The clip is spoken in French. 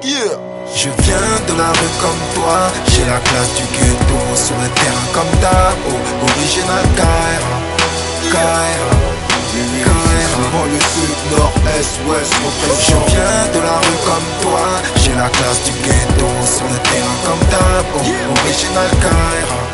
Yeah. Je viens de la rue comme toi, j'ai la classe du ghetto sur le terrain comme d'hab. Oh, original Kaira, Kaira, Souvent le sud, nord, est, ouest, je viens de la rue comme toi, j'ai la classe du ghetto sur le terrain comme d'hab. Oh, original Kaira.